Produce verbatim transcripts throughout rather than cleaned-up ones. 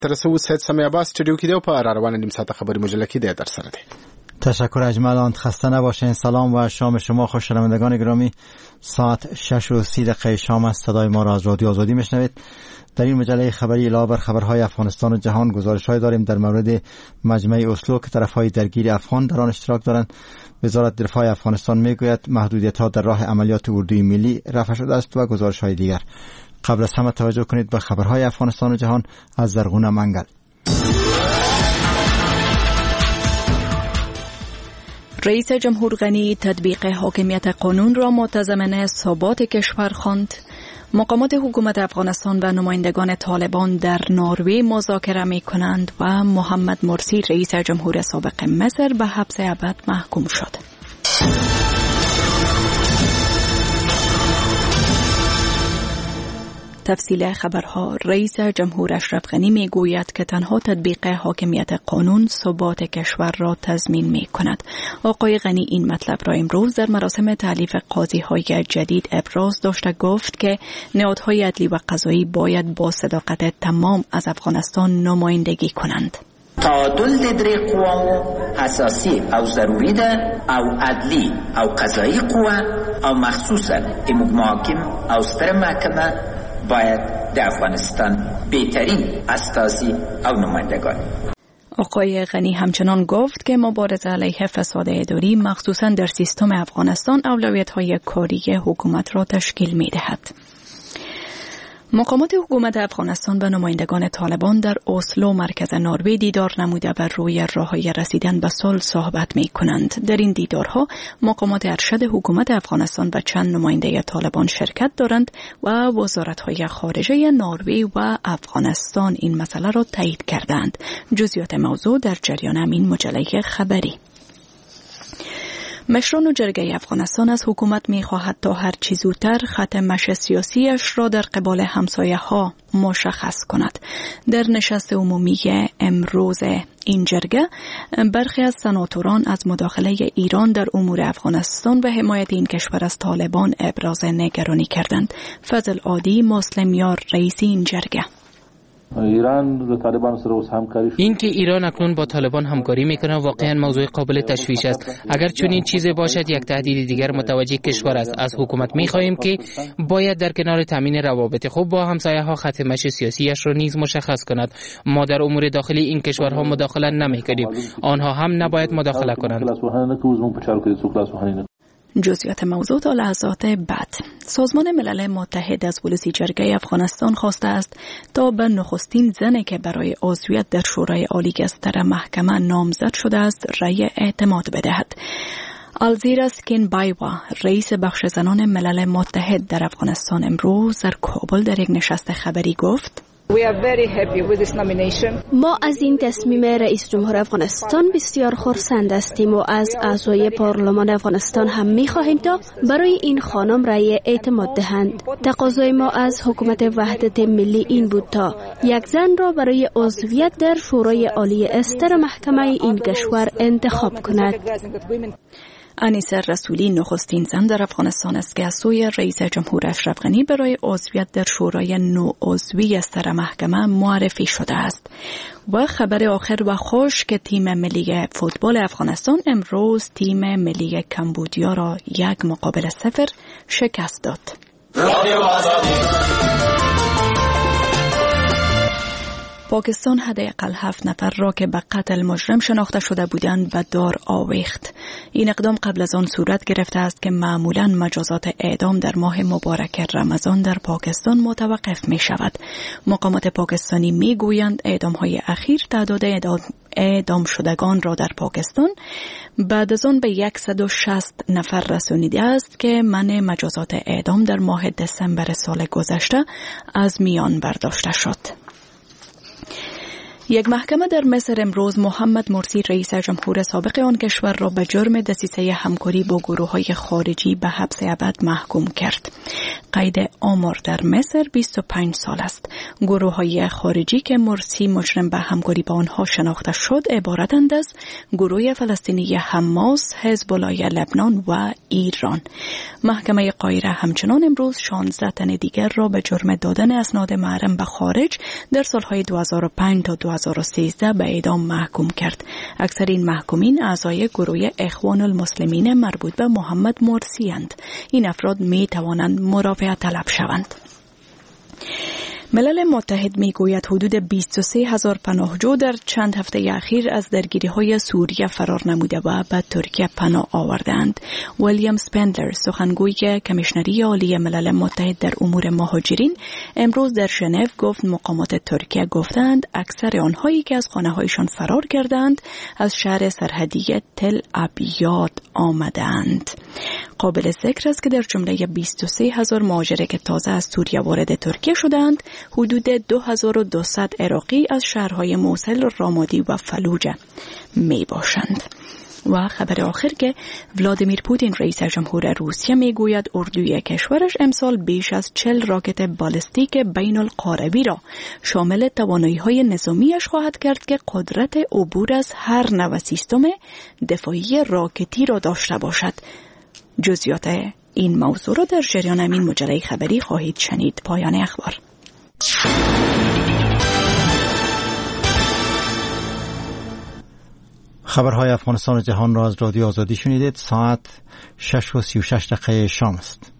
تر څو سید سمی عباس استودیو کې دی په را روان نیم ساعت خبری مجله کې دی در سره دی. تشکر اجمل. خسته نباشین. سلام و شام شما خوش شنوندگان گرامی. ساعت شش و سی دقیقه شام است. صدای ما را از رادیو آزادی میشنوید. در این مجله خبری علاوه بر خبرهای افغانستان و جهان گزارش‌های داریم در مورد مجمع اسلو که طرف‌های درگیر افغان در آن اشتراک دارند. وزارت دفاع افغانستان میگوید محدودیت‌ها در راه عملیات اردوی ملی رفع شده است و گزارش‌های دیگر. قبل از همه توجه کنید به خبرهای افغانستان و جهان از زرغون منگل. رئیس جمهور غنی تطبیق حاکمیت قانون را متضمن ثبات کشور خواند. مقامات حکومت افغانستان و نمایندگان طالبان در نروژ مذاکره می کنند و محمد مرسی رئیس جمهور سابق مصر به حبس ابد محکوم شد. تفصیل خبرها. رئیس جمهور اشرف غنی می گوید که تنها تطبیق حاکمیت قانون ثبات کشور را تضمین می کند. آقای غنی این مطلب را امروز در مراسم تألیف قاضی های جدید ابراز داشته. گفت که نهادهای عدلی و قضایی باید با صداقت تمام از افغانستان نمایندگی کنند. تعادل د درې قواو اساسي او ضروري ده او عدلی او قضایی قوا او مخصوصا محاکم او ستر محکمه باید در افغانستان بهترین استازی او نمایندگان. آقای غنی همچنان گفت که مبارزه علیه فساد اداری مخصوصا در سیستم افغانستان اولویت‌های کاری حکومت را تشکیل می‌دهد. مقامات حکومت افغانستان و نمایندگان طالبان در اسلو مرکز نروژ دیدار نموده و روی راه‌های رسیدن به صلح صحبت می‌کنند. در این دیدارها مقامات ارشد حکومت افغانستان و چند نماینده طالبان شرکت دارند و وزارت‌های خارجه نروژ و افغانستان این مسئله را تایید کردند. جزئیات موضوع در جریان همین مجله خبری. مشران و جرگه افغانستان از حکومت می خواهد تا هر چه زودتر خط مشی سیاسیش را در قبال همسایه ها مشخص کند. در نشست عمومی امروز این جرگه برخی از سناتوران از مداخله ایران در امور افغانستان و حمایت این کشور از طالبان ابراز نگرانی کردند. فضل عادی مسلمیار رئیس این جرگه: ایران طالبان سره اوس همکاری این که ایران اکنون با طالبان همکاری میکنه واقعا موضوع قابل تشویش است. اگر چنین چیزی باشد یک تهدید دیگر متوجه کشور است. از حکومت میخواهیم که باید در کنار تامین روابط خوب با همسایه ها خط مشی سیاسیش را نیز مشخص کند. ما در امور داخلی این کشورها مداخله نمیکنیم، آنها هم نباید مداخله کنند. جزئیات موضوع تا لحظات بعد. سازمان ملل متحد از ولسی جرگه افغانستان خواسته است تا به نخستین زنی که برای عضویت در شورای عالی گستر محکمه نامزد شده است رأی اعتماد بدهد. الزیرا سکینبایوا رئیس بخش زنان ملل متحد در افغانستان امروز در کابل در یک نشست خبری گفت: ما از این تصمیم رئیس جمهور افغانستان بسیار خرسند هستیم و از اعضای پارلمان افغانستان هم می خواهیم تا برای این خانم رأی اعتماد دهند. تقاضای ما از حکومت وحدت ملی این بود تا یک زن را برای عضویت در شورای عالی استر محکمه این کشور انتخاب کند. انیسه رسولی نخستین زن در افغانستان است که از سوی رئیس جمهور اشرف غنی برای عضویت در شورای نوعضوی استر محکمه معرفی شده است. و خبر آخر و خوش که تیم ملی فوتبال افغانستان امروز تیم ملی کمبودیا را یک مقابل صفر شکست داد. پاکستان حداقل هفت نفر را که به قتل مجرم شناخته شده بودند به دار آویخت. این اقدام قبل از آن صورت گرفته است که معمولاً مجازات اعدام در ماه مبارک رمضان در پاکستان متوقف می شود. مقامات پاکستانی می گویند اعدام های اخیر تعداد اعدام اعدام شدگان را در پاکستان بعد از آن به صد و شصت نفر رسانیده است که منع مجازات اعدام در ماه دسامبر سال گذشته از میان برداشته شد. یک محکمه در مصر امروز محمد مرسی رئیس جمهور سابق آن کشور را به جرم دسیسه همکاری با گروه‌های خارجی به حبس ابد محکوم کرد. قید آمار در مصر بیست و پنج سال است. گروه‌های خارجی که مرسی مجرم به همکاری با آنها شناخته شد عبارتند از گروه فلسطینی حماس، حزب الله لبنان و ایران. محکمه قاهره همچنان امروز شانزده تن دیگر را به جرم دادن اسناد محرم به خارج در سالهای دو هزار و پنج تا دو هزار و سیزده به اعدام محکوم کرد. اکثر این محکومین اعضای گروه اخوان المسلمین مربوط به محمد مرسی اند. این افراد می توانند مرافعه طلب شوند. ملل متحد می گوید حدود بیست و سه هزار پناهجو در چند هفته اخیر از درگیری های سوریه فرار نموده و به ترکیه پناه آوردند. ویلیام سپندلر سخنگوی کمیشنری عالی ملل متحد در امور مهاجرین امروز در ژنو گفت مقامات ترکیه گفتند اکثر آنهایی که از خانه‌هایشان فرار کردند از شهر سرحدی تل ابیاد آمدند. قابل ذکر است که در جمله بیست و سه هزار مهاجر که تازه از سوریه وارد ترکیه شدند حدود دو هزار و دویست عراقی از شهرهای موصل، رامادی و فلوجه می باشند. و خبر آخر که ولادیمیر پوتین رئیس جمهور روسیه می گوید اردوی کشورش امسال بیش از چهل راکت بالستیک بین القاربی را شامل توانایی‌های نظامیش خواهد کرد که قدرت عبور از هر نوع سیستم دفاعی راکتی را داشته باشد. جزئیات این موضوع را در جریان همین مجله خبری خواهید شنید. پایان اخبار. خبرهای افغانستان و جهان را از رادیو آزادی شنیدید. ساعت شش و سی و شش دقیقه شام است.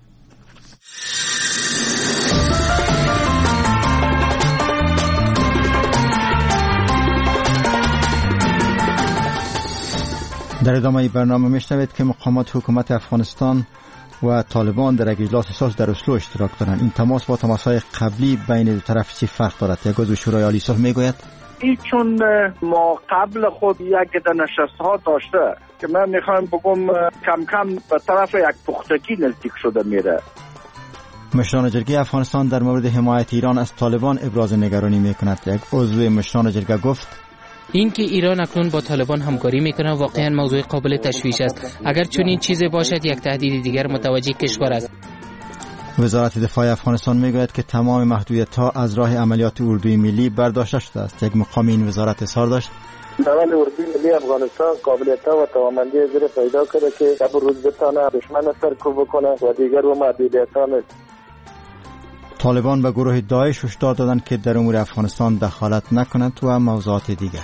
در ادامه برنامه میشنوید که مقامات حکومت افغانستان و طالبان در یک اجلاس صلح در اسلو اشتراک دارند. این تماس با تماس‌های قبلی بین دو طرف چه فرق دارد؟ یک عضو شورای عالی صلح میگوید ای چون ما قبل خود یک نشست‌ها داشته که من میخوام بگم کم کم به طرف یک پختگی نزدیک شده میره. مشران جرگه افغانستان در مورد حمایت ایران از طالبان ابراز نگرانی میکند. یک عضو مشران جرگه گفت اینکه ایران اکنون با طالبان همکاری میکنه واقعا موضوع قابل تشویش است. اگر چنین چیزی باشد یک تهدید دیگر متوجه کشور است. وزارت دفاع افغانستان میگوید که تمام محدودیت‌ها از راه عملیات اردوی ملی برداشته شده است. یک مقام این وزارت اظهار داشت دول اردوی ملی افغانستان قابلیت‌ها و توانمندی زیر پیدا کرده که در روز بتانه دشمن سرکوب بکنه و دیگر و محدودیت‌ها نیست. طالبان به گروه داعش هشدار دادند که در امور افغانستان دخالت نکند و موضوعات دیگر.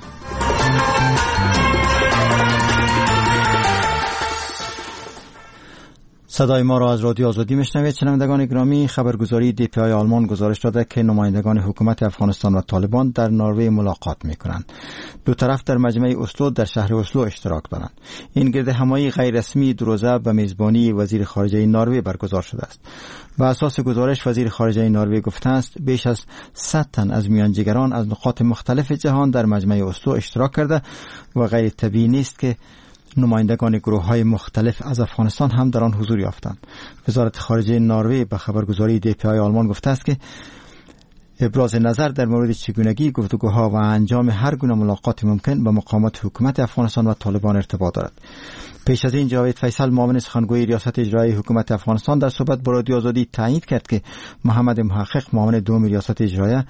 صدای ما را از رادیو آزادی میشنوید. شنوندگان گرامی، خبرگزاری دی پی آی آلمان گزارش داده که نمایندگان حکومت افغانستان و طالبان در نروژ ملاقات میکنند. دو طرف در مجمع اسلو در شهر اسلو اشتراک دارند. این گرد همایی غیر رسمی دو روزه به میزبانی وزیر خارجه نروژ برگزار شده است. بر اساس گزارش وزیر خارجه نروژ گفته است بیش از صد تن از میانجیگران از نقاط مختلف جهان در مجمع اسلو اشتراک کرده و غیر طبیعی نیست که نمایندگان گروه‌های مختلف از افغانستان هم در آن حضور یافتند. وزارت خارجه نروژ به خبرگزاری دی پی آی آلمان گفته است که ابراز نظر در مورد چگونگی گفتگوها و انجام هر گونه ملاقات ممکن با مقامات حکومت افغانستان و طالبان ارتباط دارد. پیش از این جاوید فیصل معاون سخنگوی ریاست اجرایی حکومت افغانستان در صحبت با رادیو آزادی تایید کرد که محمد محقق معاون دوم ریاست اجرایی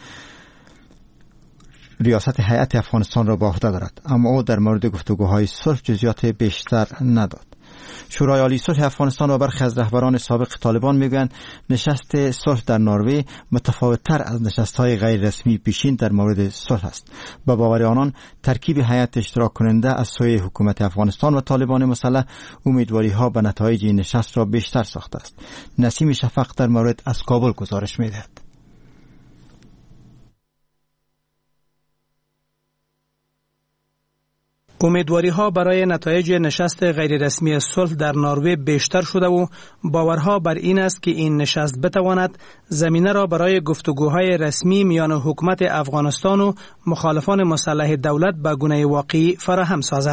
ریاست هیئت افغانستان را به عهده دارد، اما او در مورد گفتگوهای صلح جزئیات بیشتر نداد. شورای عالی صلح افغانستان و برخی از رهبران سابق طالبان میگویند نشست صلح در نروژ متفاوت‌تر از نشست‌های غیر رسمی پیشین در مورد صلح است. به باور آنان ترکیب هیئت اشتراک کننده از سوی حکومت افغانستان و طالبان مسلح امیدواری‌ها به نتایج این نشست را بیشتر ساخته است. نسیم شفق در مورد از کابل گزارش می‌دهد. امیدواری ها برای نتایج نشست غیررسمی صلح در نروژ بیشتر شده و باورها بر این است که این نشست بتواند زمینه را برای گفتگوهای رسمی میان حکومت افغانستان و مخالفان مسلح دولت به گونه واقعی فراهم سازد.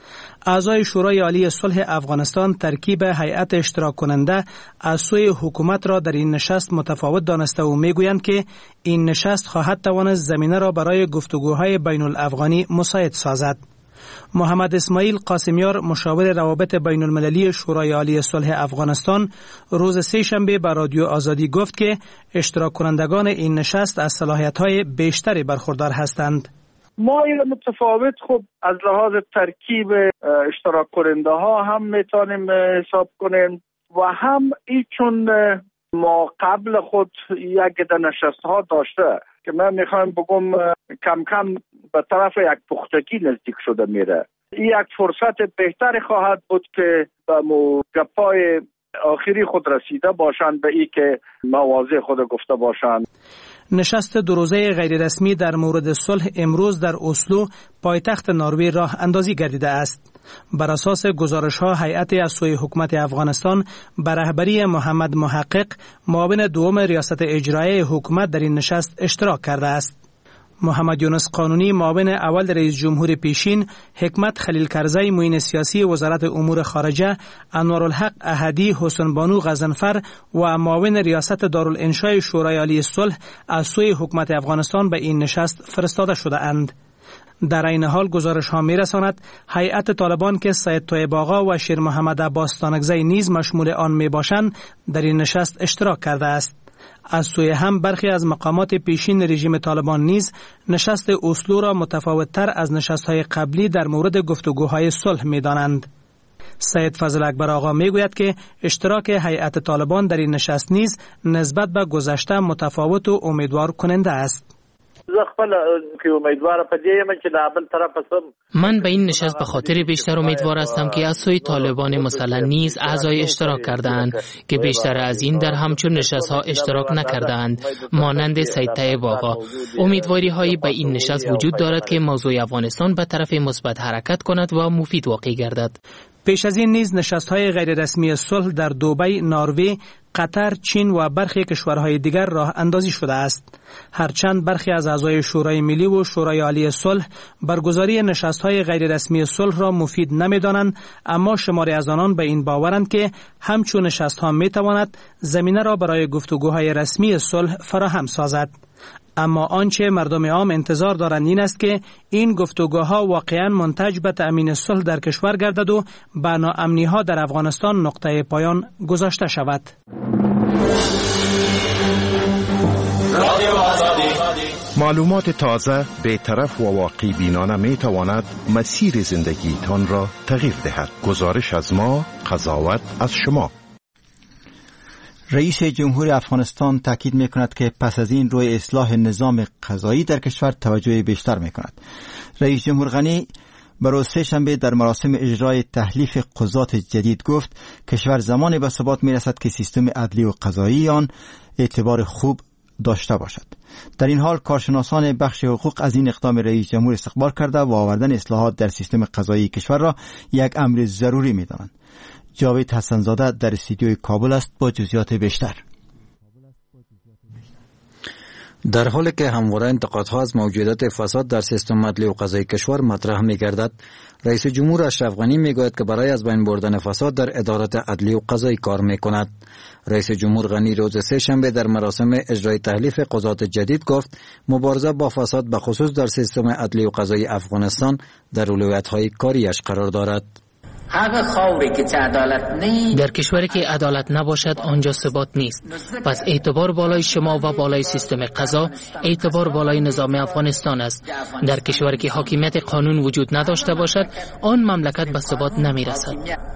اعضای شورای عالی صلح افغانستان ترکیب هیئت اشتراک کننده از سوی حکومت را در این نشست متفاوت دانسته و میگویند که این نشست خواهد توانست زمینه را برای گفتگوهای بین الافغانی مساعد سازد. محمد اسماعیل قاسمیار مشاور روابط بین المللی شورای عالی صلح افغانستان روز سه شنبه به رادیو آزادی گفت که اشتراک کنندگان این نشست از صلاحیت‌های بیشتری برخوردار هستند. ما این متفاوت خب از لحاظ ترکیب اشتراک کننده ها هم میتونیم حساب کنیم و هم ای چون ما قبل خود یک نشست ها داشته که من میخوایم بگم کم کم به طرف یک پختگی نزدیک شده میره. این یک فرصت بهتری خواهد بود که به گپای آخری خود رسیده باشند به ای که مواضع خود گفته باشند. نشست دو روزه غیر رسمی در مورد صلح امروز در اسلو پایتخت نروژ راه اندازی گردیده است. بر اساس گزارش ها هیئت از سوی حکومت افغانستان به رهبری محمد محقق معاون دوم ریاست اجرایی حکومت در این نشست اشتراک کرده است. محمد یونس قانونی معاون اول رئیس جمهور پیشین، حکمت خلیل کرزی معین سیاسی وزارت امور خارجه، انوارالحق احدی حسن بانو غضنفر و معاون ریاست دارالانشاء شورای عالی صلح از سوی حکومت افغانستان به این نشست فرستاده شده اند. در این حال گزارش ها می رساند هیئت طالبان که سید طیب آقا و شیر محمد عباس تانکزی نیز مشمول آن می باشند در این نشست اشتراک کرده است. از سوی هم برخی از مقامات پیشین رژیم طالبان نیز نشست اسلو را متفاوت تر از نشست‌های قبلی در مورد گفتگوهای صلح می دانند. سید فضل اکبر آقا می گوید که اشتراک هیئت طالبان در این نشست نیز نسبت به گذشته متفاوت و امیدوار کننده است. من به این نشست به خاطر بیشتر امیدوار هستم که از سوی طالبان مسلح نیز اعضای اشتراک کردند که بیشتر از این در همچون نشست ها اشتراک نکردند، مانند سید طیب آقا. امیدواری هایی به این نشست وجود دارد که موضوع افغانستان به طرف مثبت حرکت کند و مفید واقع گردد. پیش از این نیز نشست‌های غیر رسمی صلح در دبی، نروژ، قطر، چین و برخی کشورهای دیگر راه اندازی شده است. هرچند برخی از اعضای شورای ملی و شورای عالی صلح برگزاری نشست‌های غیر رسمی صلح را مفید نمی‌دانند، اما شماری از آنان به این باورند که همچون نشست‌ها می‌تواند زمینه را برای گفتگوهای رسمی صلح فراهم سازد. اما آنچه مردم عام انتظار دارند این است که این گفتگوها واقعاً منتج به تأمین صلح در کشور گردد و به ناامنی‌ها در افغانستان نقطه پایان گذاشته شود. معلومات تازه، بی‌طرف و واقعی بینانه می تواند مسیر زندگیتان را تغییر دهد. گزارش از ما، قضاوت از شما. رئیس جمهور افغانستان تاکید می کند که پس از این روی اصلاح نظام قضایی در کشور توجه بیشتر می کند. رئیس جمهور غنی بروز سه شنبه در مراسم اجرای تحلیف قضات جدید گفت کشور زمانی به ثبات می رسد که سیستم عدلی و قضایی آن اعتبار خوب داشته باشد. در این حال کارشناسان بخش حقوق از این اقدام رئیس جمهور استقبال کرده و آوردن اصلاحات در سیستم قضایی کشور را یک امر ضروری می دانند. جاوید حسنزاده در استودیوی کابل است با جزئیات بیشتر. در حالی که همواره انتقادها از موجودیت فساد در سیستم عدلی و قضایی کشور مطرح می‌گردد، رئیس جمهور اشرف غنی می‌گوید که برای از بین بردن فساد در ادارات عدلی و قضایی کار می‌کند. رئیس جمهور غنی روز سه شنبه در مراسم اجرای تحلیف قضات جدید گفت مبارزه با فساد به خصوص در سیستم عدلی و قضایی افغانستان در اولویت‌های کاریش قرار دارد. در کشوری که عدالت نباشد آنجا ثبات نیست. پس اعتبار بالای شما و بالای سیستم قضا اعتبار بالای نظام افغانستان است. در کشوری که حاکمیت قانون وجود نداشته باشد آن مملکت به ثبات نمی رسد.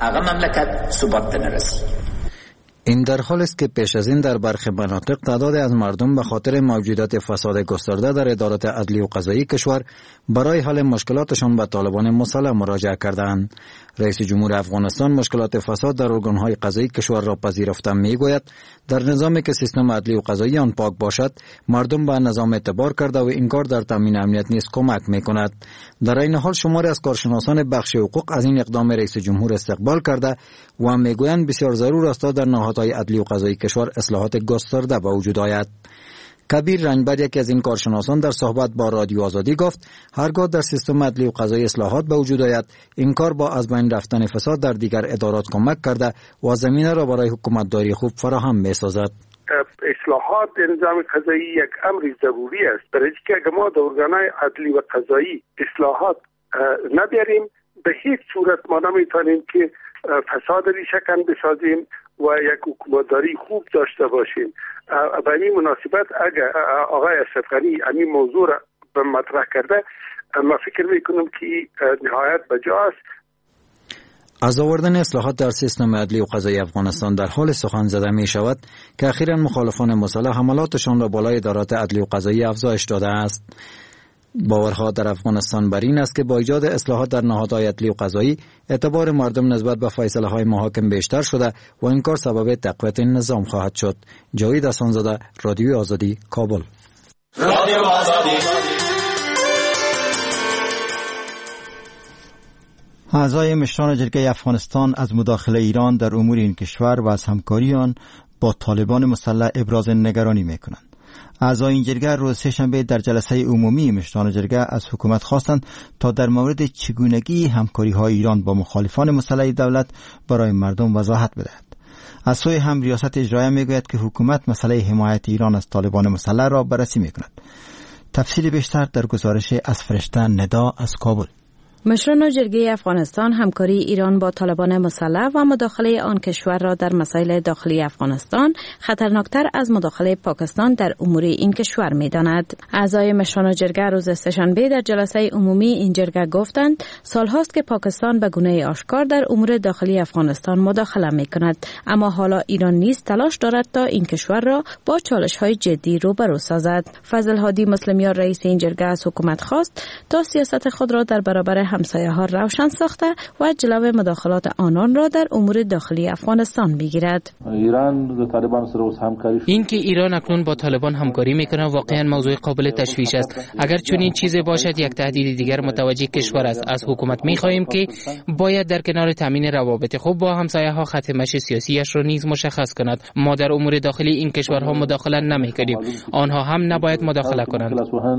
این در حال است که پیش از این در برخی مناطق تعدادی از مردم به خاطر موجودیت فساد گسترده در ادارات عدلی و قضایی کشور برای حل مشکلاتشان به طالبان مسلح مراجعه کردند. رئیس جمهور افغانستان مشکلات فساد در ارگان‌های قضایی کشور را پذیرفته می‌گوید در نظامی که سیستم عدلی و قضایی آن پاک باشد مردم به نظام اعتبار کرده و این کار در تامین امنیت نیز کمک می‌کند. در این حال شماری از کارشناسان بخش حقوق از این اقدام رئیس جمهور استقبال کرده و می‌گویند بسیار ضرور است در نهادهای عدلی و قضایی کشور اصلاحات گسترده به وجود آید. کبیر رنجبر یکی از این کارشناسان در صحبت با رادیو آزادی گفت هرگاه در سیستم عدلی و قضایی اصلاحات به وجود آید این کار با از بین رفتن فساد در دیگر ادارات کمک کرده و زمینه را برای حکومتداری خوب فراهم می‌سازد. اصلاحات نظام قضایی یک امر ضروری است، برای که اگر ما در ارگان‌های عدلی و قضایی اصلاحات نبیاریم به هیچ صورت ما نمیتونیم که فساد ریشه‌کن بسازیم و یک حکومتداری خوب داشته باشیم. به این مناسبت اگر آقای اشرف غنی این موضوع را به مطرح کرده ما فکر میکنم که نهایت بجاست. از آوردن اصلاحات در سیستم عدلی و قضایی افغانستان در حال سخن زده می شود که اخیراً مخالفان مسلح حملاتشان را بالای ادارات عدلی و قضایی افزایش داده است. باورها در افغانستان بر این است که با ایجاد اصلاحات در نهادهای عدلی و قضایی اعتبار مردم نسبت به فیصله های محاکم بیشتر شده و این کار سبب تقویت این نظام خواهد شد. جاوید حسن‌زاده، رادیو آزادی، کابل. رادیو آزادی. اعضای مشران جرگه افغانستان از مداخله ایران در امور این کشور و از همکاری آن با طالبان مسلح ابراز نگرانی می‌کنند. اعضای این جرگه روز سه‌شنبه در جلسه عمومی مشران جرگه از حکومت خواستند تا در مورد چگونگی همکاری‌های ایران با مخالفان مسلح دولت برای مردم وضاحت بدهد. از سوی هم ریاست اجرایه میگوید که حکومت مسئله حمایت ایران از طالبان مسلح را بررسی می‌کند. تفصیل بیشتر در گزارش از فرشته ندا از کابل. مشران جرگه افغانستان همکاری ایران با طالبان مسلح و مداخله آن کشور را در مسائل داخلی افغانستان خطرناکتر از مداخله پاکستان در امور این کشور می‌داند. اعضای مشران جرگه روز سه‌شنبه در جلسه عمومی این جرگه گفتند سال‌هاست که پاکستان به گونه آشکار در امور داخلی افغانستان مداخله می‌کند، اما حالا ایران نیز تلاش دارد تا این کشور را با چالش‌های جدی روبرو سازد. فضل هادی مسلمیان رئیس این جرگه از حکومت خواست تا سیاست خود را در برابر همسایه ها روشن ساخته و جلو مداخلات آنان را در امور داخلی افغانستان بگیرد. ایران طالبان سره همکاری این که ایران اکنون با طالبان همکاری میکنه واقعا موضوع قابل تشویش است. اگر چنین چیزی باشد یک تهدید دیگر متوجه کشور است. از حکومت میخواهیم که باید در کنار تامین روابط خوب با همسایه ها خط مشی سیاسیش را نیز مشخص کند. ما در امور داخلی این کشورها مداخله نمیکنیم، آنها هم نباید مداخله کنند.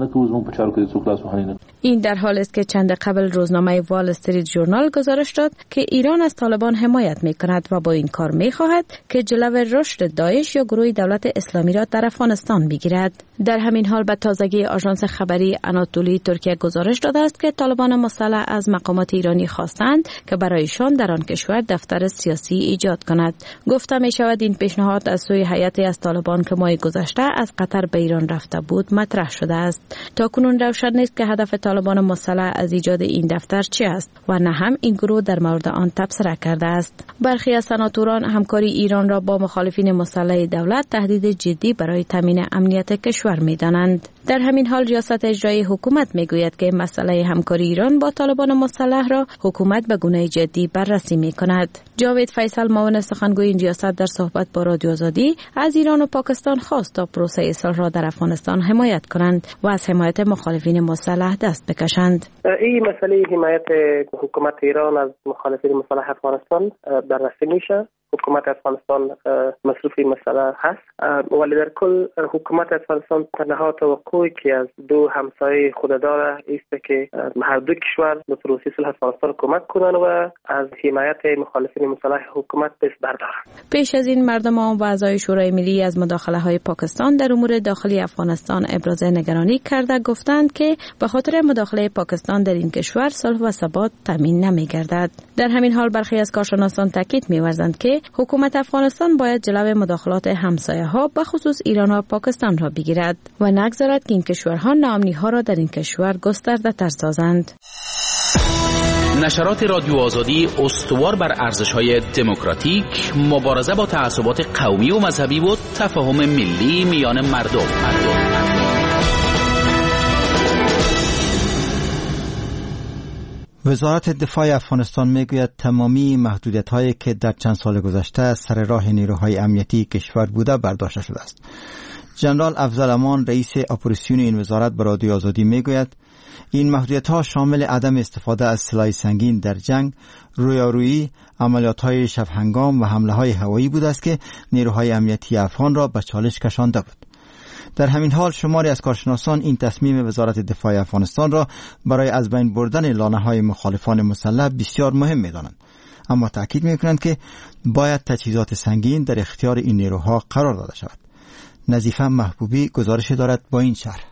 این در حالی است که چند قبل روزنامه وال استریت ژورنال گزارش داد که ایران از طالبان حمایت می‌کند و با این کار می‌خواهد که جلو رشد داعش یا گروه دولت اسلامی را در افغانستان بگیرد. در همین حال به تازگی آژانس خبری آناتولی ترکیه گزارش داده است که طالبان مسلح از مقامات ایرانی خواستند که برایشان در آن کشور دفتر سیاسی ایجاد کند. گفته می‌شود این پیشنهاد از سوی هیئتی از طالبان که ماه گذشته از قطر به ایران رفته بود مطرح شده است. تاکنون روشن نیست که هدف طالبان مسلح از ایجاد این دفتر چی است و نه هم این گروه در مورد آن تبصره کرده است. برخی از سناتوران همکاری ایران را با مخالفین مسلح دولت تهدید جدی برای تامین امنیت کشور می‌دانند. در همین حال ریاست اجرایی حکومت میگوید که مسئله همکاری ایران با طالبان مسلح را حکومت به گونه جدی بررسی می‌کند. جاوید فیصل معاون سخنگوی این ریاست در صحبت با رادیو آزادی از ایران و پاکستان خواست تا پروسه اصلاح را در افغانستان حمایت کنند و از حمایت مخالفین مسلح دست بکشند. این مسئله حمایت حکومت ایران از مخالفین مسلح افغانستان بررسی میشه. حکومت افغانستان مصروف این مسئله هست، ولی در کل حکومت افغانستان تنها توقعی که از دو همسایه خود داره است که هر دو کشور به پروسه صلح افغانستان کمک کنند و از حمایت مخالفین مسلح حکومت دست بردارند. پیش از این مردم و اعضای شورای ملی از مداخله های پاکستان در امور داخلی افغانستان ابراز نگرانی کرده گفتند که به خاطر مداخله پاکستان در این کشور صلح و ثبات تامین نمی‌گردد. در همین حال برخی از کارشناسان تاکید می‌ورزند که حکومت افغانستان باید جلوی مداخلات همسایه ها به خصوص ایران و پاکستان را بگیرد و نگذارد که این کشورها ناامنی ها را در این کشور گسترده تر سازند. نشرات رادیو آزادی استوار بر ارزش‌های دموکراتیک، مبارزه با تعصبات قومی و مذهبی و تفاهم ملی میان مردم. مردم. وزارت دفاع افغانستان میگوید تمامی محدودیت‌هایی که در چند سال گذشته سر راه نیروهای امنیتی کشور بوده برداشته شده است. جنرال افضل امان رئیس اپراسیون این وزارت به رادیو آزادی میگوید این محدودیت‌ها شامل عدم استفاده از سلاح سنگین در جنگ، رویارویی، عملیات‌های شب هنگام و حمله‌های هوایی بوده است که نیروهای امنیتی افغان را به چالش کشانده بود. در همین حال شماری از کارشناسان این تصمیم وزارت دفاع افغانستان را برای از بین بردن لانه‌های مخالفان مسلح بسیار مهم می‌دانند، اما تأکید می‌کنند که باید تجهیزات سنگین در اختیار این نیروها قرار داده شود. نظیفه محبوبی گزارش دارد با این شرح.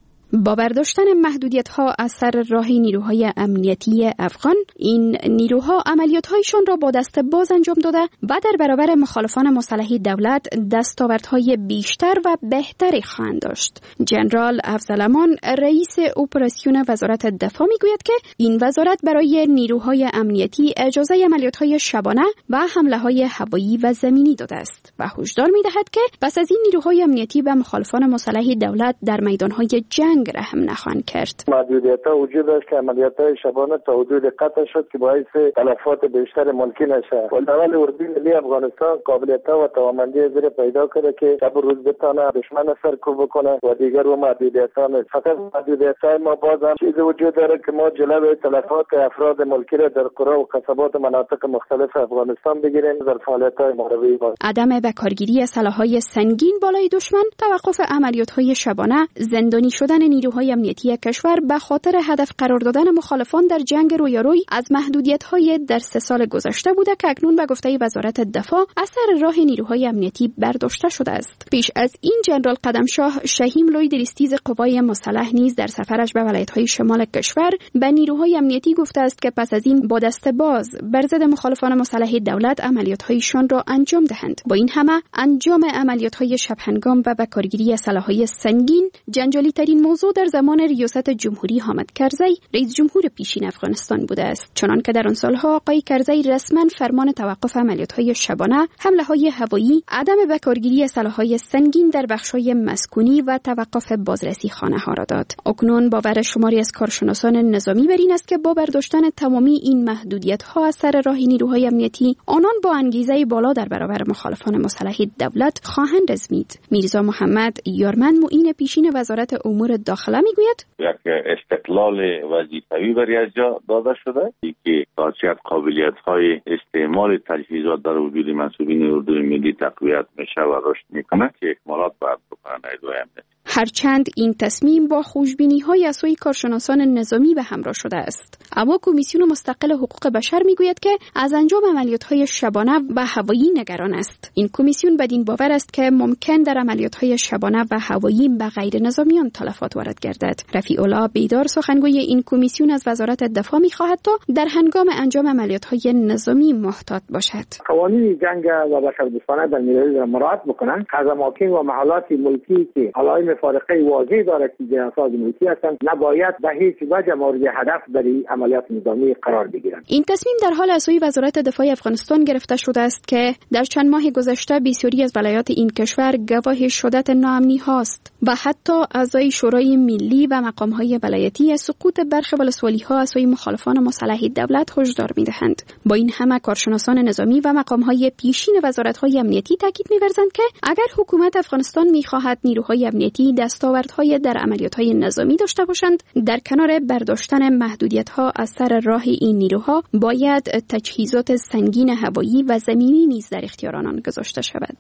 با برداشتن محدودیت‌ها از سر راه نیروهای امنیتی افغان، این نیروها عملیات‌هایشان را با دست باز انجام داده و در برابر مخالفان مسلح دولت دستاوردهای بیشتر و بهتری خواهند داشت. جنرال افضل امان، رئیس اپراسیون وزارت دفاع میگوید که این وزارت برای نیروهای امنیتی اجازه عملیات‌های شبانه و حمله‌های هوایی و زمینی داده است و هشدار می‌دهد که پس از این نیروهای امنیتی به مخالفان مسلح دولت در میدان‌های جنگ رحم نخواهند کرد. محدودیت‌ها وجود داشت که عملیات‌های شبانه تا حدود قطع شد که باعث تلفات بیشتر ممکن است. ولدول اردوی ملی افغانستان قابلیت‌ها و توانمندی زیر پیدا کرده که شب و روز بتونه دشمن سرکوب بکنه و دیگر و محدودیت‌ها نیست. فقط محدودیت‌های ما باز هم چیزی وجود داره که ما جلوی تلفات افراد ملکی را در قرى و قصبات مناطق مختلف افغانستان بگیریم در فعالیت‌های ماروی باز. عدم بکارگیری سلاح‌های سنگین بالای دشمن، توقف عملیات‌های شبانه، زندانی شدن نیروهای امنیتی کشور به خاطر هدف قرار دادن مخالفان در جنگ رویاروی از محدودیت‌های در سه سال گذشته بوده که اکنون به گفته وزارت دفاع اثر راه نیروهای امنیتی برداشته شده است. پیش از این جنرال قدمشاه شهیم لوید ریستیز قوای مسلح نیز در سفرش به ولایت‌های شمال کشور به نیروهای امنیتی گفته است که پس از این با دست باز بر ضد مخالفان مسلح دولت عملیات‌هایشان را انجام دهند. با این همه انجام عملیات‌های شب‌هنگام و بکارگیری سلاح‌های سنگین جنجالی‌ترین موضوع در زمان ریاست جمهوری حامد کرزی رئیس جمهور پیشین افغانستان بوده است، چنان که در آن سالها آقای کرزی رسما فرمان توقف عملیات‌های شبانه، حمله‌های هوایی، عدم بکارگیری سلاح‌های سنگین در بخش‌های مسکونی و توقف بازرسی خانه‌ها را داد. اکنون باور شماری از کارشناسان نظامی بر این است که با برداشتن تمامی این محدودیت‌ها از سر راه نیروهای امنیتی، آنان با انگیزه بالا در برابر مخالفان مسلح دولت خواهند ازمید. میرزا محمد یارمن، معین پیشین وزارت امور داخله میگوید یک استقلال وظیفوی برای از جا داده شده که خاصیت قابلیت‌های استعمال تجهیزات در وجود منصوبین اردوی ملی تقویت میشه و رشد میکنه که اکمالات باید بکنه نیروهای امنیتی. هرچند این تصمیم با خوشبینی‌های از سوی کارشناسان نظامی به همراه شده است، اما کمیسیون مستقل حقوق بشر میگوید که از انجام عملیات‌های شبانه و هوایی نگران است. این کمیسیون بدین باور است که ممکن در عملیات‌های شبانه و هوایی به غیر نظامیان تلفات وارد گردد. رفیع الله بیدار، سخنگوی این کمیسیون، از وزارت دفاع می‌خواهد تا در هنگام انجام عملیات‌های نظامی محتاط باشد. قوانین جنگ و بشردوستانه در نیروی را مراعات بکنند. از اماکن و محلات ملکی که علائم فارقه واضح دارد که جنسات ملکی هستند نباید به هیچ وجه مورد هدف در عملیات نظامی قرار بگیرند. این تصمیم در حال از سوی وزارت دفاع افغانستان گرفته شده است که در چند ماه گذشته بسیاری از ولایات این کشور گواه شدت ناامنی هاست و حتی اعضای شورای ملی و مقام‌های ولایتی از سقوط برخی ولسوالی‌ها از سوی مخالفان مسلح دولت هشدار می‌دهند. با این همه کارشناسان نظامی و مقام‌های پیشین وزارت‌های امنیتی تاکید می‌ورزند که اگر حکومت افغانستان می‌خواهد نیروهای امنیتی دستاوردهای در عملیات‌های نظامی داشته باشند، در کنار برداشتن محدودیت‌ها از سر راه این نیروها باید تجهیزات سنگین هوایی و زمینی نیز در اختیار آنان گذاشته شود.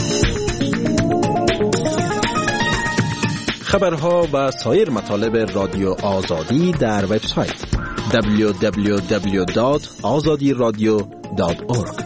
خبرها و سایر مطالب رادیو آزادی در وبسایت دبلیو دبلیو دبلیو دات آزادی رادیو دات اورگ.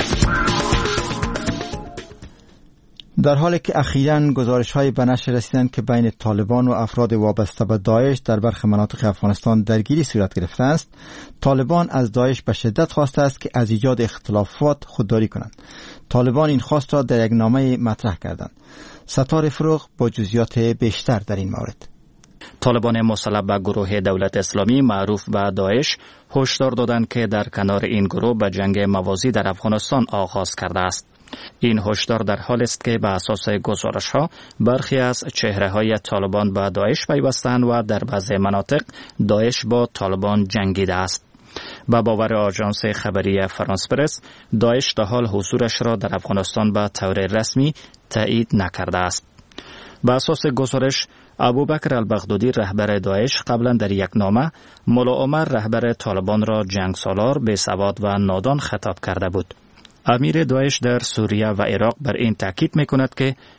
در حالی که اخیراً گزارش‌های به نشر رسیدند که بین طالبان و افراد وابسته به داعش در برخی مناطق افغانستان درگیری صورت گرفته است، طالبان از داعش به شدت خواسته است که از ایجاد اختلافات خودداری کنند. طالبان این خواست را در یک نامه مطرح کردند. ستار فروغ با جزئیات بیشتر در این مورد. طالبان مسلح به گروه دولت اسلامی معروف به داعش هشدار دادند که در کنار این گروه به جنگ موازی در افغانستان آغاز کرده است. این هشدار در حالی است که به اساس گزارش‌ها برخی از چهره‌های طالبان به داعش پیوستند و در بعضی مناطق داعش با طالبان جنگیده است. با باور آژانس خبری فرانس پرس، داعش تا حال حضورش را در افغانستان به طور رسمی تایید نکرده است. به اساس گزارش، ابوبکر البغدادی رهبر داعش قبلا در یک نامه مولا عمر رهبر طالبان را جنگسالار، بی‌سواد و نادان خطاب کرده بود. امیر داعش در سوریه و عراق بر این تاکید می‌کند که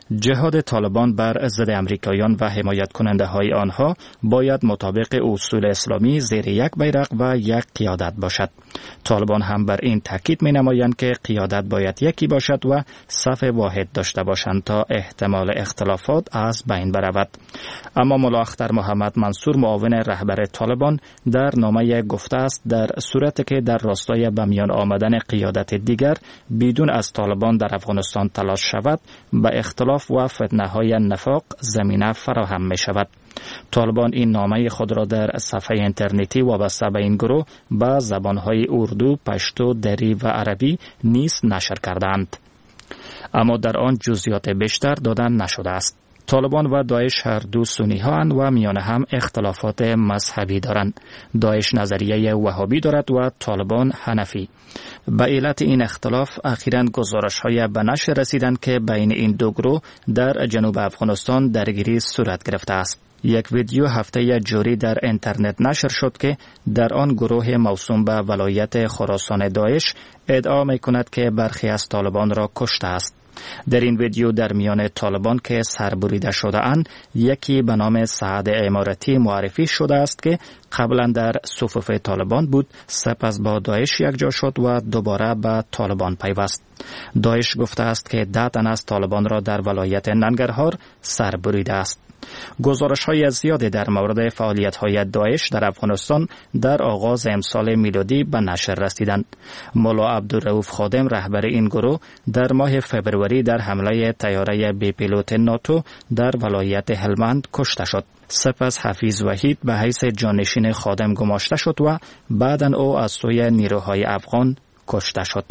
جهاد طالبان بر ضد امریکایان و حمایت کننده های آنها باید مطابق اصول اسلامی زیر یک بیرق و یک قیادت باشد. طالبان هم بر این تاکید می نمایند که قیادت باید یکی باشد و صف واحد داشته باشند تا احتمال اختلافات از بین برود. اما ملا اختر محمد منصور معاون رهبر طالبان در نامه گفته است در صورتی که در راستای به میان آمدن قیادت دیگر بدون از طالبان در افغانستان تلاش شود، به اختلاف و فتنه های نفاق زمینه فراهم می شود. طالبان این نامه خود را در صفحه اینترنتی وابسته به این گروه به زبانهای اردو، پشتو، دری و عربی نیز نشر کردند. اما در آن جزئیات بیشتر دادن نشده است. طالبان و داعش هر دو سنی هاند و میان هم اختلافات مذهبی دارند. داعش نظریه وهابی دارد و طالبان حنفی. به علت این اختلاف اخیراً گزارش‌های به نشر رسیدند که بین این دو گروه در جنوب افغانستان درگیری صورت گرفته است. یک ویدیو هفته جاری در اینترنت نشر شد که در آن گروه موسوم به ولایت خراسان داعش ادعا می‌کند که برخی از طالبان را کشته است. در این ویدیو در میان طالبان که سربریده شده اند، یکی به نام سعد امارتی معرفی شده است که قبلا در صفوف طالبان بود، سپس با داعش یکجا شد و دوباره به طالبان پیوست. داعش گفته است که ده تن از طالبان را در ولایت ننگرهار سربریده است. گزارش های زیادی در مورد فعالیت های داعش در افغانستان در آغاز امسال میلادی به نشر رسیدند. مولا عبدالرؤوف خادم رهبر این گروه در ماه فبروری در حمله طیاره بی پیلوت ناتو در ولایت هلمند کشته شد. سپس حفیظ وحید به حیث جانشین خادم گماشته شد و بعداً او از سوی نیروهای افغان کشته شد.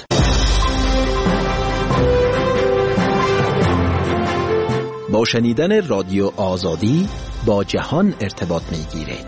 با شنیدن رادیو آزادی با جهان ارتباط می گیرید.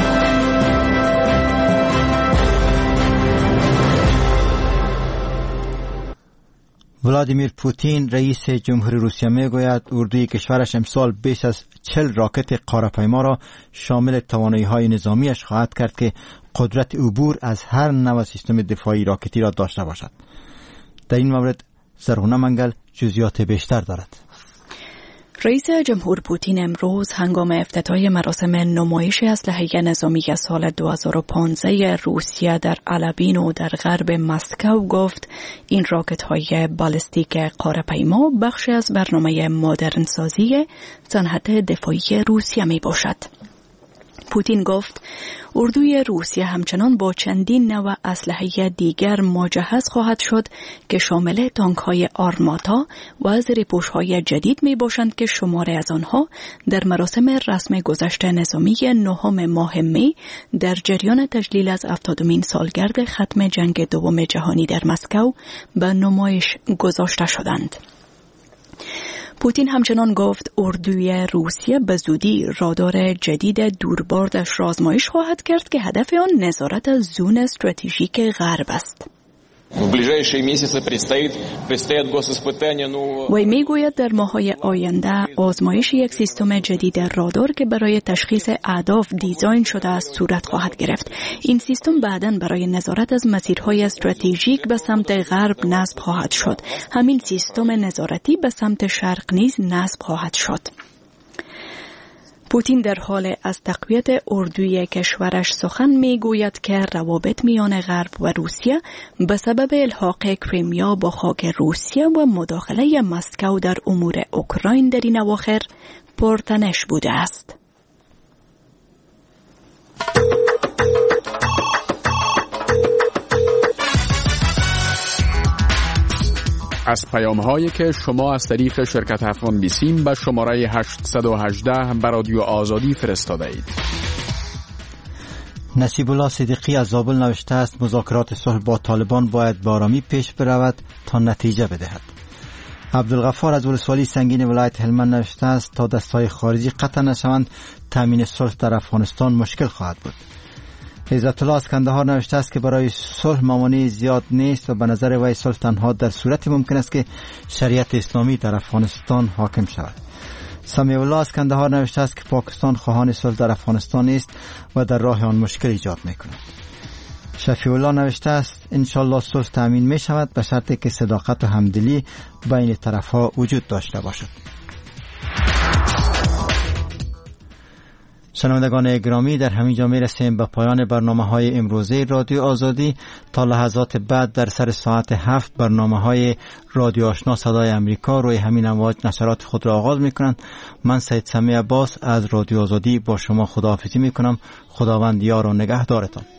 ولادیمیر پوتین رئیس جمهوری روسیه می گوید اردوی کشورش امسال بیش از چهل راکت قاره‌پیما را شامل توانایی‌های نظامیش خواهد کرد که قدرت عبور از هر نوع سیستم دفاعی راکتی را داشته باشد. در این مورد زرغونه منگل جزئیات بیشتر دارد. رئیس جمهور پوتین امروز هنگام افتتاح مراسم نمایش اسلحه نظامی سال دو هزار و پانزده روسیه در علبین و در غرب مسکو گفت این راکت‌های بالستیک قاره‌پیما بخشی از برنامه مدرنسازی صنعت دفاعی روسیه می باشد. پوتین گفت اردوی روسیه همچنان با چندین نوع اسلحه دیگر مجهز خواهد شد که شامل تانک‌های آرماتا و زیرپوش‌های جدید می باشند که شماره از آنها در مراسم رسم گذشت نظامی نهم ماه می در جریان تجلیل از هفتادمین سالگرد ختم جنگ دوم جهانی در مسکو به نمایش گذاشته شدند. پوتین همچنان گفت اردوی روسیه به زودی رادار جدید دوربردش را آزمایش خواهد کرد که هدف آن نظارت از زون استراتژیک غرب است. وی میگوید در ماه‌های آینده آزمایش یک سیستم جدید رادار که برای تشخیص اهداف دیزاین شده است صورت خواهد گرفت. این سیستم بعداً برای نظارت از مسیرهای استراتژیک به سمت غرب نصب خواهد شد. همین سیستم نظارتی به سمت شرق نیز نصب خواهد شد. پوتین در حال از تقویت اردوی کشورش سخن میگوید که روابط میان غرب و روسیه به سبب الحاق کریمیا با خاک روسیه و مداخله مسکو در امور اوکراین در این اواخر پرتنش بوده است. از پیام هایی که شما از طریق شرکت افغان بیسیم به شماره هشتصد و هجده به رادیو آزادی فرستاده اید. نصیب الله صدیقی از زابل نوشته است مذاکرات صلح با طالبان باید با آرامی پیش برود تا نتیجه بدهد. عبدالغفار از ولسوالی سنگین ولایت هلمند نوشته است تا دستهای خارجی قطع نشوند تامین صلح در افغانستان مشکل خواهد بود. عزت الله از کندهار نوشته است که برای صلح موانع زیاد نیست و به نظر وی صلح تنها در صورتی ممکن است که شریعت اسلامی در افغانستان حاکم شود. سمیع الله از کندهار نوشته است که پاکستان خواهان صلح در افغانستان نیست و در راه آن مشکل ایجاد می‌کند. شفیع الله نوشته است انشالله صلح تامین می شود به شرطی که صداقت و همدلی بین طرف‌ها وجود داشته باشد. شنوندگان گرامی، در همین جا میرسیم به پایان برنامه های امروزه رادیو آزادی. تا لحظات بعد در سر ساعت هفت برنامه های رادیو آشنا صدای امریکا روی همین امواج نشرات خود را آغاز میکنند. من سید سمی عباس از رادیو آزادی با شما خداحافظی میکنم. خداوند یار و نگهدارتان.